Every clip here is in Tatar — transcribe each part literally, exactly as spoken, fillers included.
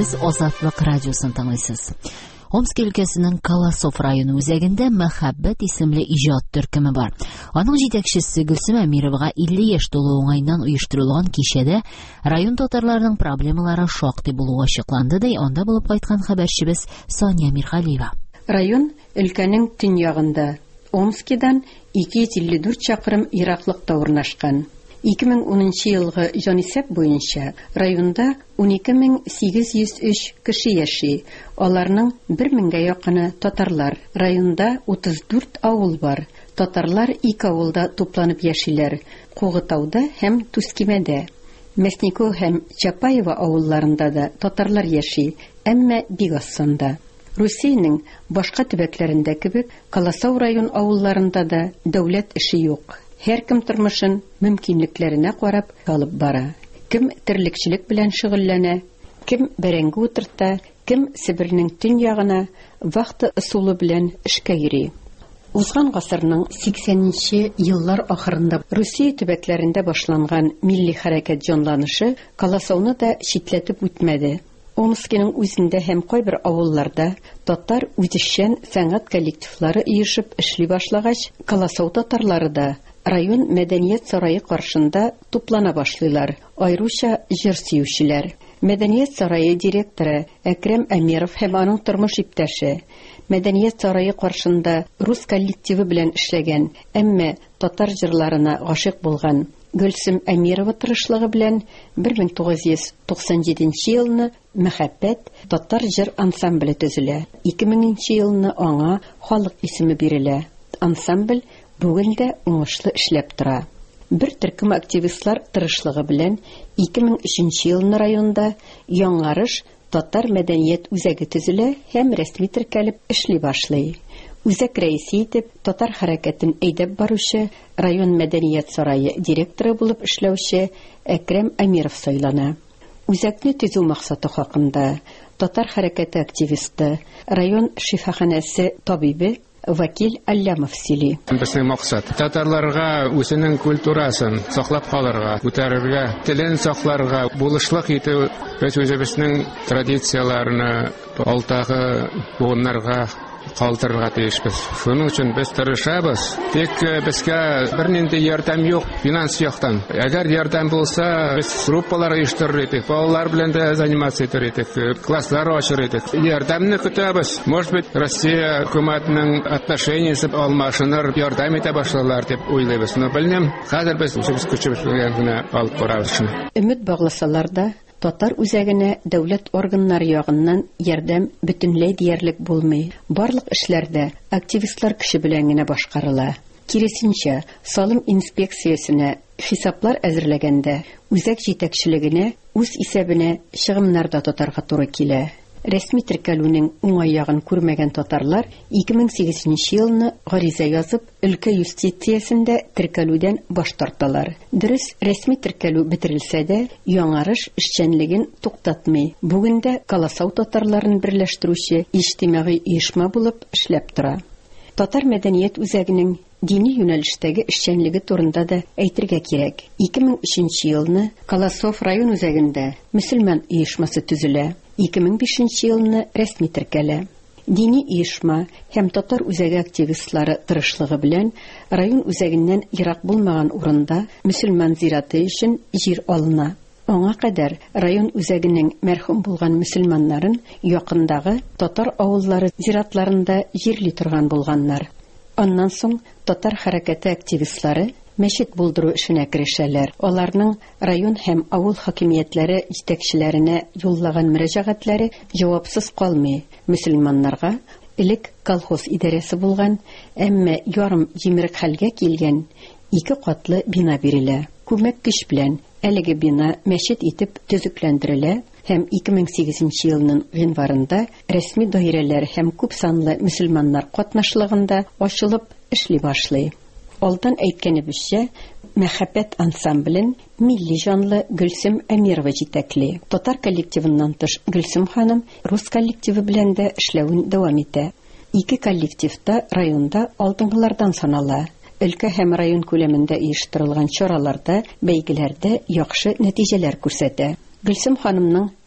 Сез Азатлык радиосын тыңлыйсыз. Омск өлкәсенең Колосов районы үзәгендә Мәхәббәт исемле иҗат төркеме бар. Аның җитәкчесе Гөлсем Әмировага илле яшь тулу уңайыннан оештырылган кичәдә район татарларының проблемалары шактый булуы ачыкланды, ди анда булып кайткан хәбәрчебез Сания Миргалиева. Район өлкәнең төньягында, Омскидан ике йөз илле дүрт чакрым ераклыкта урнашкан. ике мең унынчы елгы җанисәп буенча районда ун ике мең сигез йөз өч кеше яши. Аларның бер меңгә якыны татарлар. Районда утыз дүрт авыл бар. Татарлар ике авылда тупланып яшиләр: Кугытауда һәм Тускимәдә. Мәснико һәм Чапаева авылларында да татарлар яши, әмма бик аз санда. Русиянең башка төбәкләрендә кебек, Колосов район авылларында да дәүләт эше юк. Һәркем тормышын мөмкинлекләренә карап алып бара. Кем терлекчелек белән шөгыльләнә, кем бәрәңге утырта, кем Себернең төньягына вахта ысулы белән эшкә йөри. Узган гасырның сиксәненче еллар ахырында Русия төбәкләрендә башланган милли хәрәкәт җанланышы Колосовны да читләтеп үтмәде. Омскиның үзендә һәм кайбер авылларда татар үзешчән сәнгать коллективлары оешып эшли башлагач, Колосов татарлары да район мәдәният сарае каршында туплана башлыйлар, айруча җыр сөючеләр. Мәдәният сарае директоры Әкрәм Әмиров һәм аның тормыш иптәше мәдәният сарае каршында рус коллективы белән эшләгән, әмма татар җырларына гашыйк булган Гөлсем Әмирова тырышлыгы белән бер мең тугыз йөз туксан җиденче елны Мәхәббәт татар җыр ансамбле төзелә. ике меңенче елны аңа халык исеме бирелә. Ансамбль бүген дә уңышлы эшләп тора. Бер төркем активистлар тырышлыгы белән ике мең өченче елны районда Яңарыш татар мәдәният үзәге төзелә һәм рәсми теркәлеп эшли башлый. Үзәк рәисе итеп татар хәрәкәтен әйдәп баручы район мәдәният сарае директоры булып эшләүче Әкрәм Әмиров сайлана. Үзәкне төзү максаты хакында татар хәрәкәте активисты, район шифаханәсе табибы Вакил Аллямов сөйли. Безнең максат татарларга үзенең культурасын саклап калырга, күтәрергә, телен сакларга, булышлык итү, без үзебезнең традицияларны алтагы буыннарга калтырырга тиешбез. Шуның өчен без тырышабыз. Тик безгә бернинди ярдәм юк финанс яктан. Әгәр ярдәм булса, без группалар оештырыр идек, балалар белән дә занимация итер идек, класслар ачыр идек. Ярдәмне көтәбез. Может быть, Россия хөкүмәтенең отношениясе алмашыныр, ярдәм итә башларлар дип уйлыйбыз. Но белмим, хәзер без үзебез көчебез белән генә алып барабыз. Өмет багласалар да татар үзәгенә дәүләт органнары ягыннан ярдәм бөтенләй диярлек булмый. Барлык эшләрдә активистлар көче белән генә башкарыла. Киресенчә, салым инспекциясенә хисаплар әзерләгәндә үзәк җитәкчелегенә үз исәбенә чыгымнар да тотарга туры килә. Рәсми теркәлүнең уңай ягын күрмәгән татарлар ике мең сигезенче елны гариза язып, өлкә юстициясендә теркәлүдән баш тарталар. Дөрес, рәсми теркәлү бетерелсә дә, Яңарыш эшчәнлеген туктатмый. Бүген дә Колосов татарларын берләштерүче иҗтимагый оешма булып эшләп тора. Татар мәдәният үзәгенең дини юнәлештәге эшчәнлеге турында да әйтергә кирәк. ике мең өченче елны Колосов район үзәгендә мөселман оешмасы төзелә. ике мең бишенче елны рәсми теркәлә. Дини оешма һәм татар үзәге активистлары тырышлыгы белән район үзәгеннән ерак булмаган урында мөселман зираты өчен җир алына. Аңа кадәр район үзәгенең мәрхүм булган мөселманнарын якындагы татар авыллары зиратларында җирли торган булганнар. Аннан соң татар хәрәкәте активистлары мәчет булдыру эшенә керешәләр. Аларның район һәм авыл хакимиятләре җитәкчеләренә юллаган мөрәҗәгатьләре җавапсыз калмый. Мөселманнарга элек колхоз идарәсе булган, әмма ярым җимерек хәлгә килгән ике катлы бина бирелә. Күмәк көч белән әлеге бина мәчет итеп төзекләндерелә һәм ике мең сигезенче елның гыйнварында рәсми даирәләр һәм күп санлы мөселманнар катнашлыгында ачылып эшли башлый. Алдан әйткәнебезчә, Мәхәббәт ансамблен милли җанлы Гөлсем Әмирова җитәкли. Татар коллективыннан тыш Гөлсем ханым рус коллективы белән дә эшләвен дәвам итә. Ике коллективта районда алдынгылардан санала. Өлкә һәм район күләмендә оештырылган чараларда, бәйгеләрдә яхшы нәтиҗәләр күрсәтә. Гөлсем ханымның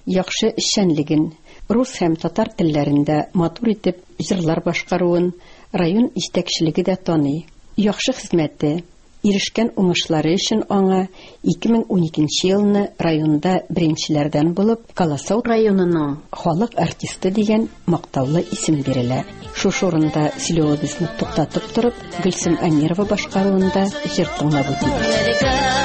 яхшы эшчәнлеген, рус һәм татар телләрендә матур итеп җырлар башкаруын район җитәкчелеге дә таный. Яхшы хезмәте, ирешкән уңышлары өчен аңа ике мең уникенче елны районда беренчеләрдән булып Колосов районының халык артисты дигән мактаулы исем бирелә. Шушы урында сөйләвебезне туктатып торып, Гөлсем Әмирова башкаруында җыр тыңлап үтик.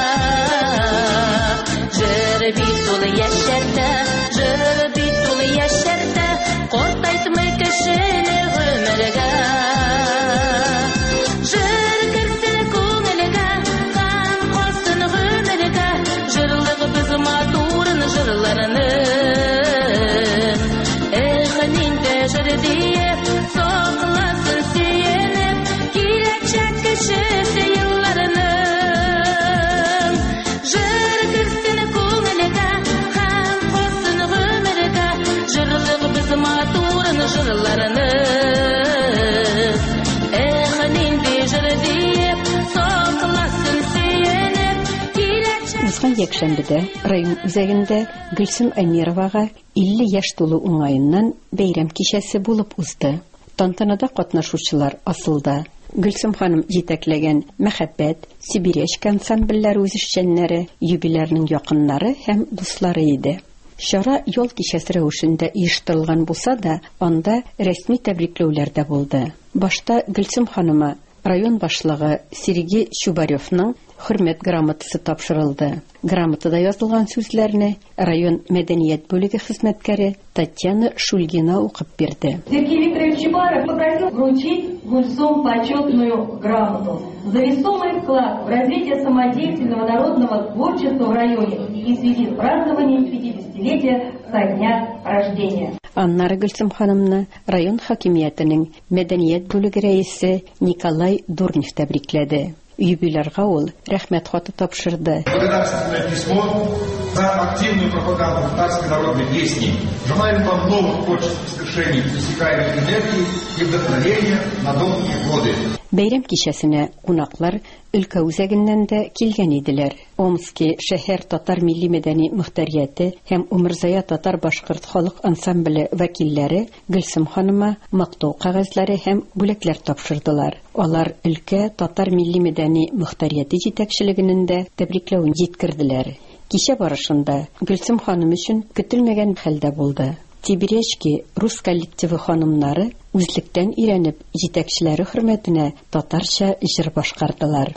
Узган якшәмбедә район үзәгендә Гөлсем Әмировага илле яшь тулу уңаеннан бәйрәм кичәсе булып узды. Тантанада катнашучылар асылда. Гөлсем ханым җитәкләгән Мәхәббәт, Сибирячка ансамбльләре үзешчәннәре, юбилярның якыннары һәм дуслары иде. Шара юл кичәсе рәвешендә оештырылган булса да, анда рәсми тәбрикләүләр дә булды. Башта Гөлсем ханыма район башлыгы Сергей Чубаревның хөрмәт грамотасы тапшырылды. Грамотада язылган сүзләрне район мәдәният бүлеге хезмәткәре Татьяна Шульгина укып бирде. Сергей Викторович Чубаров попросил вручить Гульсум почетную грамоту за весомый вклад в развитие самодеятельного народного творчества в районе и в связи с празднованием пятидесятилетия со дня рождения. Аннары Гөлсем ханымны район хакимиятының мәдәният бүлеге рәисе Николай Дурнев тәбрикләде. Юбилярга ул рәхмәт хаты тапшырды. Благодарственное письмо за активную пропаганду татарской народной песни. Желаем вам новых творческих свершений, иссякаемых энергии и вдохновения на долгие годы. Бәйрәм кичәсенә кунаклар өлкә үзәгеннән дә килгән иделәр. Омский шәһәр татар милли мәдәни мөхтәрияте һәм Умырзая татар башкорт халык ансамбле вәкилләре Гөлсем ханыма мактау кәгазьләре һәм бүләкләр тапшырдылар. Алар өлкә татар милли мәдәни мөхтәрияте җитәкчелегенең дә тәбрикләвен җиткерделәр. Кичә барышында Гөлсем ханым өчен көтелмәгән хәлдә булды. Тибирячки рус коллективы ханымнары үзлектән өйрәнеп җитәкчеләре хөрмәтенә татарча җыр башкардылар.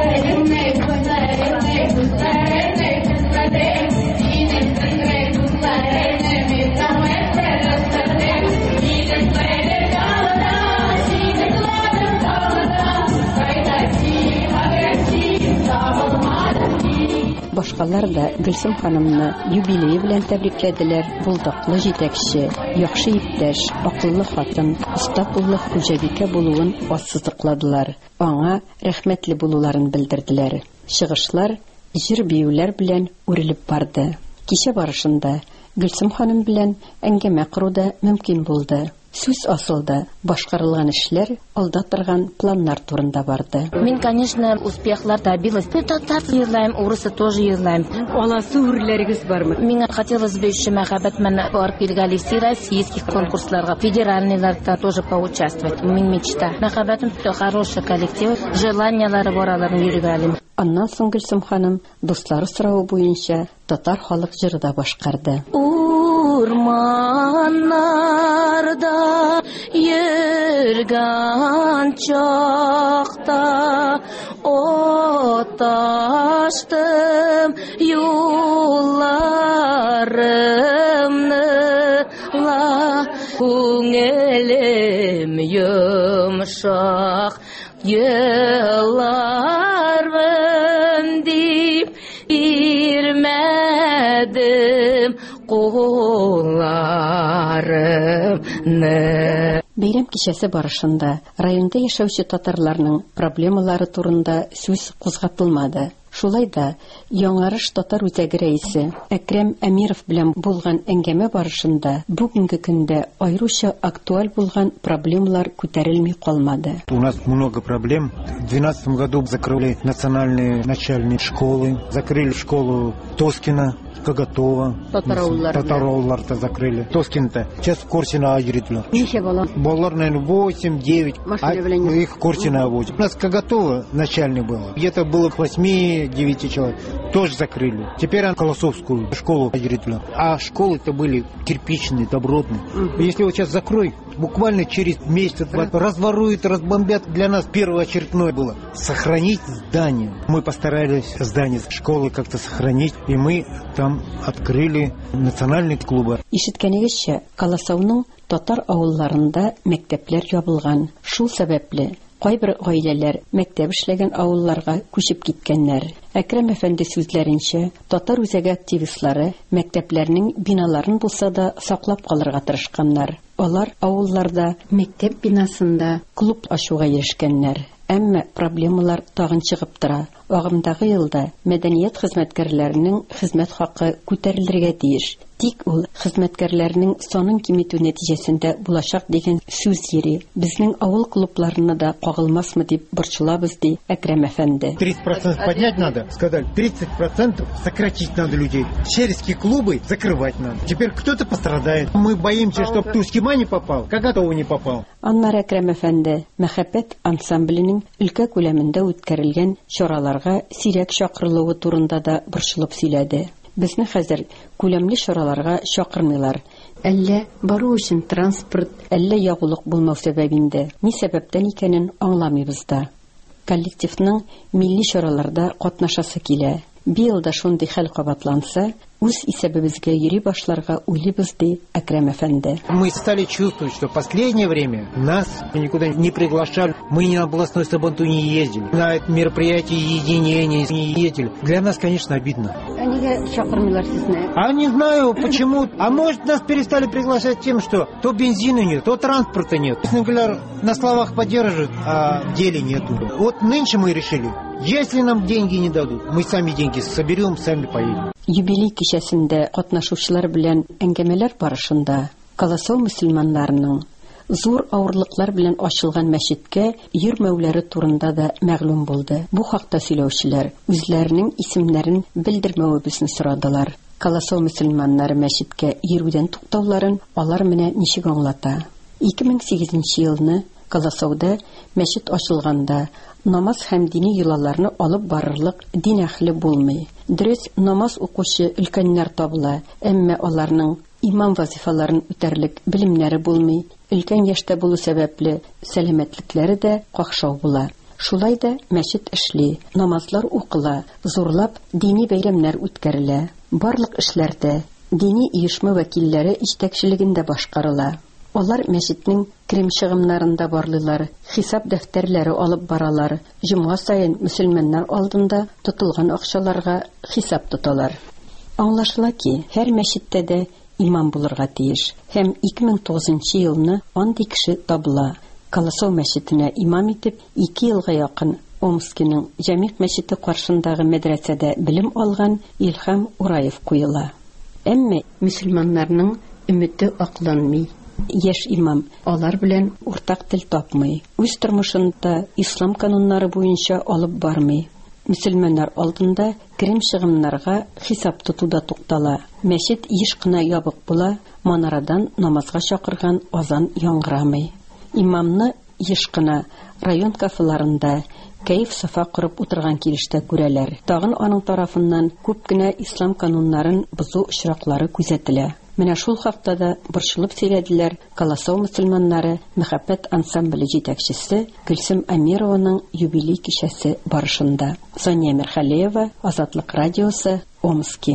Башкалар да Гөлсем ханымны юбилее белән тәбрикләделәр. Булдыклы җитәкче, яхшы иптәш, акыллы хатын, оста буллык хуҗабикә булуын ассызыкладылар. Аңа рәхмәтле булуларын белдерделәр. Чыгышлар җыр-биюләр белән үрелеп барды. Кичә барышында Гөлсем ханым белән әңгәмә кыруда мөмкин булды. Сүз асылды, башкарылган эшләр алда торган планнар турында барды. Мин, конечно, успехлар добилась. Татар язлаем, урысы тоже язлаем. Аласы үрләрегез бармы? Миңа хотелось бы еще мәхәббәт менә барып килгәли российских конкурсларга, федеральныйларда тоже поучаствовать. Мин мечта. Мәхәббәтем хороший коллектив, желаниялары бараларын йөргәлим. Аннан соң Гөлсем ханым дуслары сорауы буенча татар халык җыры башкарды. Урманнарда йөргән чакта оташтым юлларымны ла күңелем йомшак елларым дип ирмәдем кулларымны. Бәйрәм кичәсе барышында районда яшәүче татарларның проблемалары турында сүз кузгатылмады. Шулай да Яңарыш татар үзәге рәисе Әкрәм Әмиров белән булган әңгәмә барышында бүгенге көндә аеруча актуаль булган проблемалар күтәрелми калмады. У нас много проблем. В две тысячи двенадцатом году закрыли национальные начальные школы, закрыли школу Тоскина, Кагатова, Татараулларда закрыли. Тоскин-то сейчас Корсина ажыретілер. Неше бала? Балалар, наверное, восемь-девять, а их Корсина возят. У нас Кагатова начальный был. Где-то было восемь-девять человек. Тоже закрыли. Теперь Колосовскую школу ажыретілер. А школы-то были кирпичные, добротные. Если вот сейчас закрой, буквально через месяц разворуют, разбомбят. Для нас первоочередное было сохранить здание. Мы постарались здание школы как-то сохранить, и мы там открыли национальный клуб. Ишеткәнегезчә, Колосовның татар авылларында мәктәпләр ябылган. Шул сәбәпле кайбер гаиләләр мәктәп эшләгән авылларга күчеп киткәннәр. Әкрәм әфәнде сүзләренчә, татар үзәге активистлары мәктәпләрнең биналарын булса да саклап калырга тырышканнар. Алар авылларда мәктәп бинасында клуб ачуга ирешкәннәр. Әмма проблемалар тагын чыгып тора. Агымдагы елда мәдәният хезмәткәрләренең хезмәт хакы күтәрелергә тиеш. Тик ул хезмәткәрләрнең санын киметү нәтиҗәсендә булачак дигән сүз йөри. Безнең авыл клубларына да кагылмасмы дип борчылабыз ди Әкрәм әфәнде. тридцать процентов поднять надо, сказали. тридцать процентов сократить надо людей. Сельские клубы закрывать надо. Теперь кто-то пострадает. Мы боимся, чтобы Тускима не попал, Кагатова не попал. Аннары Әкрәм әфәнде мәхәббәт ансамбленең өлкә күләмендә үткәрелгән чараларга сирәк чакырылуы турында да борчылып сөйләде. Безне хәзер күләмле чараларга чакырмыйлар. Әллә бару өчен транспорт, әллә ягулык булмау сәбәбендә. Ни сәбәптән икәнен аңламыйбыз да. Коллективның милли чараларда катнашасы килә. Биылда шундый хәл кабатланса, үз исәбебезгә йөри башларга уйлыйбыз ди Әкрәм әфәнде. Мы стали чувствовать, что в последнее время нас никуда не приглашали. Мы ни на областной сабантуй не ездили. На это мероприятие единения не ездили. Для нас, конечно, обидно. А нигә чакырмыйлар сезне? А не знаю почему. А может, нас перестали приглашать тем, что то бензина нет, то транспорта нет. Например, на словах поддерживают, а в деле нету. Вот нынче мы решили, если нам деньги не дадут, мы сами деньги соберем, сами поедем. Юбилей кичәсендә катнашучылар белән әңгәмәләр барышында Колосов мөселманнарының зур авырлыклар белән ачылган мәчеткә йөрмәүләре турында да мәгълүм булды. Бу хакта сөйләүчеләр үзләренең исемнәрен белдермәвебезне сорадылар. Колосов мөселманнары мәчеткә йөрүдән туктауларын алар менә ничек аңлата. ике мең сигезенче елны Колосовда мәчет ачылганда намаз һәм дини йолаларны алып барырлык дин әһле булмый. Дөрес, намаз укучы өлкәннәр табыла, әмма аларның имам вазифаларын үтәрлек белемнәре булмый. Өлкән яшьтә булу сәбәпле сәламәтлекләре дә какшау була. Шулай да мәчет эшли, намазлар укыла, зурлап дини бәйрәмнәр үткәрелә. Барлык эшләрдә дини оешма вәкилләре җитәкчелегендә башкарыла. Алар мәчетнең керем чыгымнарында барлылар, хисап дәфтәрләре алып баралар. Җомга сайын мөселманнар алдында тотылган акчаларга хисап тоталар. Аңлашыла ки, һәр мәчеттә дә имам булырга тиеш. Һәм ике мең тугызынчы елны андый кеше табыла. Колосов мәчетенә имам итеп ике елга якын Омскиның Җәмигъ мәчете каршындагы мәдрәсәдә белем алган Илһам Ураев куела. Әмма мөселманнарның өмете акланмый. Яшь имам алар белән уртак тел тапмый. Үз тормышында ислам кануннары буенча алып бармый. Мөселманнар алдында керем чыгымнарга хисап тотуда туктала. Мәчет еш кына ябык була, манарадан намазга чакырган азан яңгырамый. Имамны еш кына район кафеларында кәеф сафа курып утырган килештә күрәләр. Тагын аның тарафыннан күп кенә ислам кануннарын бозу очраклары күзәтелә. Менә шул хакта да борчылып сөйләделәр Колосов мөселманнары мәхәббәт ансамбле җитәкчесе Гөлсем Әмированың юбилей кичәсе барышында. Соня Мерхалеева, Азатлык радиосы, Омск.